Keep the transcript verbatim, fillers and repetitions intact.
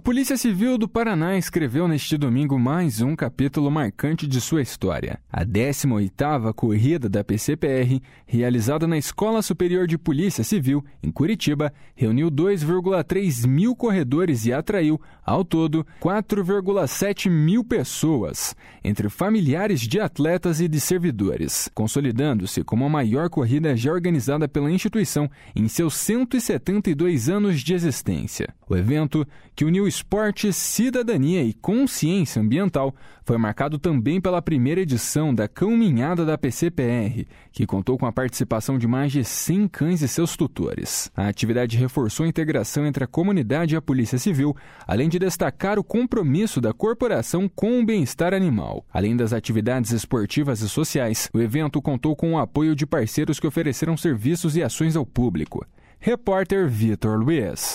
Polícia Civil do Paraná escreveu neste domingo mais um capítulo marcante de sua história. A décima oitava corrida da P C P R, realizada na Escola Superior de Polícia Civil, em Curitiba, reuniu dois vírgula três mil corredores e atraiu, ao todo, quatro vírgula sete mil pessoas, entre familiares de atletas e de servidores, consolidando-se como a maior corrida já organizada pela instituição em seus cento e setenta e dois anos de existência. O evento, que uniu esporte, cidadania e consciência ambiental, foi marcado também pela primeira edição da Caminhada da P C P R, que contou com a participação de mais de cem cães e seus tutores. A atividade reforçou a integração entre a comunidade e a Polícia Civil, além de destacar o compromisso da corporação com o bem-estar animal. Além das atividades esportivas e sociais, o evento contou com o apoio de parceiros que ofereceram serviços e ações ao público. Repórter Vitor Luiz.